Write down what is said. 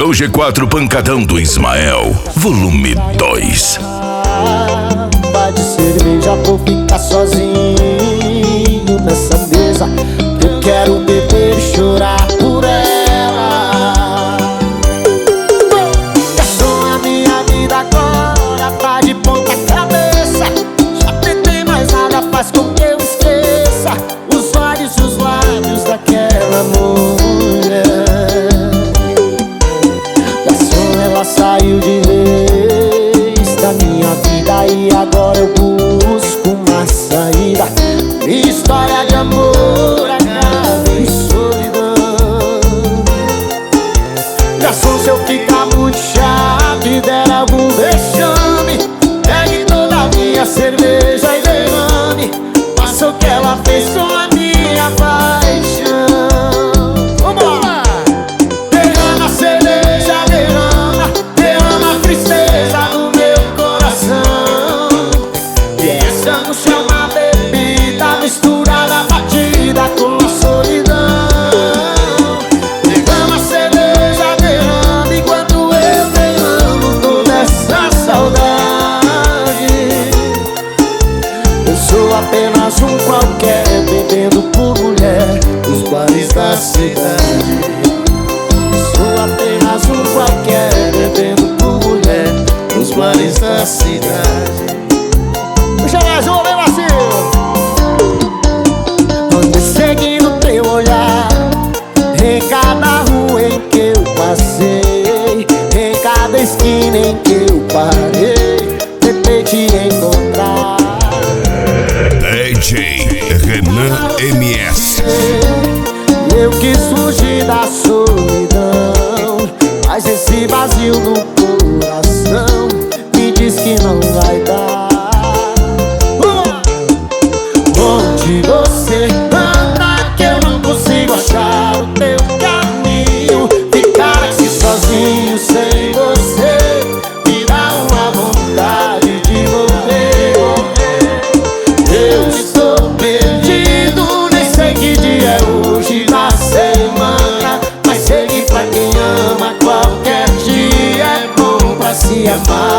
o G4 Pancadão do Ismael, volume 2. Vai de cerveja, vou ficar sozinho nessa mesa. Eu quero beber e chorar por ela. Garçom, a minha vida agora tá de ponta cabeça. Já tentei, mas nada faz com que eu esqueça os olhos e os lábios daquela mulher. Garçom, ela saiu de vez da minha vida e agora eu busco uma saída. Minha história de amor acaba em solidão. Garçom, se eu ficar muito chato e der algum vexame, pegue toda a minha cerveja e derrame. Faça o que ela fez com a minha paixão. Vambora! Derrama a cerveja, derrama, derrama a tristeza no meu coração. E essa não chama bebida misturada, batida com a solidão. Derrama a cerveja, derrama, enquanto eu derramo toda essa saudade. Eu sou apenas um qualquer, bebendo por mulher nos bares da cidade. Eu sou apenas um qualquer, bebendo por mulher nos bares da cidade. Puxa mais um, vem Marcinho! Ando seguindo teu olhar em cada rua em que eu passei, em cada esquina em que eu parei. Tentei te encontrar. DJ Renan MS. Eu quis fugir da solidão, mas esse vazio no coração me diz que não vai dar. Onde você anda que eu não consigo achar o teu caminho? Ficar aqui sozinho sem você me dá uma vontade de morrer. Eu estou perdido, nem sei que dia é hoje da semana, mas sei que pra quem ama qualquer dia é bom pra se amar.